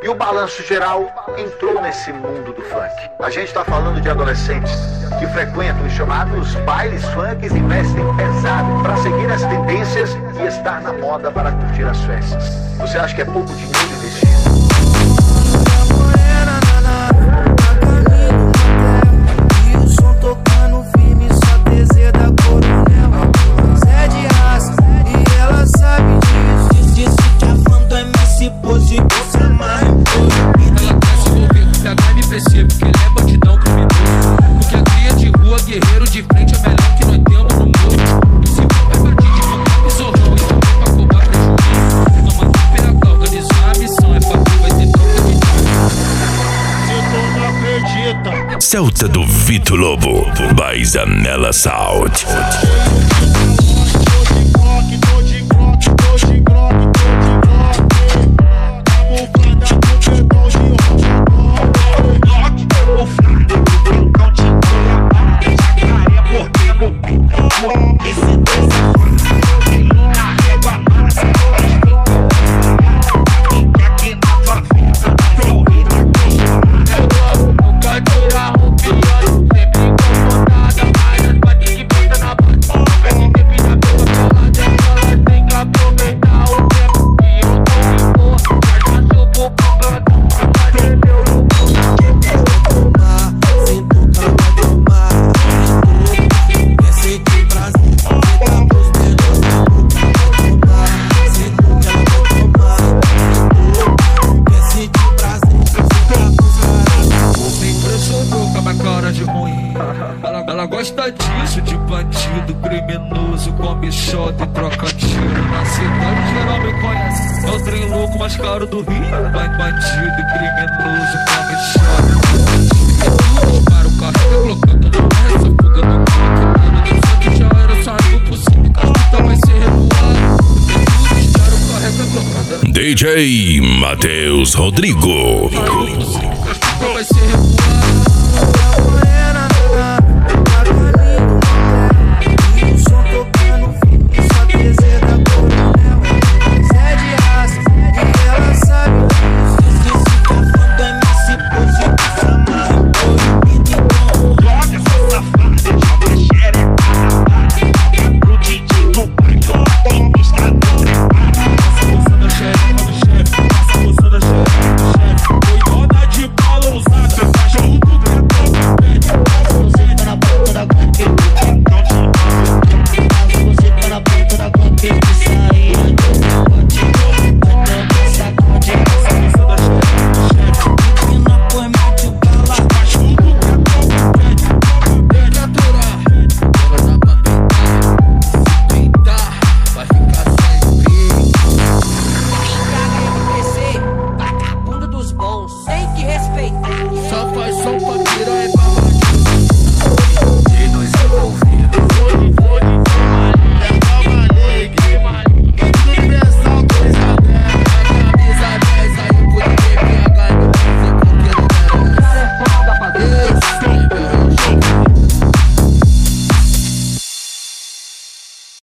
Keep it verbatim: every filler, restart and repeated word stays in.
E o balanço geral entrou nesse mundo do funk. A gente está falando de adolescentes que frequentam os chamados bailes funks e investem pesado para seguir as tendências e estar na moda para curtir as festas. Você acha que é pouco dinheiro investido? Porque ele é bandidão criminoso. Porque a cria de rua, guerreiro de frente é melhor que nós temos no mundo. Se for vai partir de botar besorrão, então vem pra cobrar prejuízo. Não mata o pirata, organizar a missão. É fato, vai ter troca de Se tu não acredita, Celta do Vitor Lobo, by Zanella Sound. Ela gosta disso, de bandido, criminoso, come shot e troca tiro. Na cidade geral me conhece, é o trem louco mais caro do Rio. Bandido e criminoso, come shot. Para o carro, tá colocando na essa fuga do carro. Só que já era, sabe o possível, então vai ser revoado. Tudo já o carro, tá colocando. D J Matheus Rodrigo. Vai ser revoado.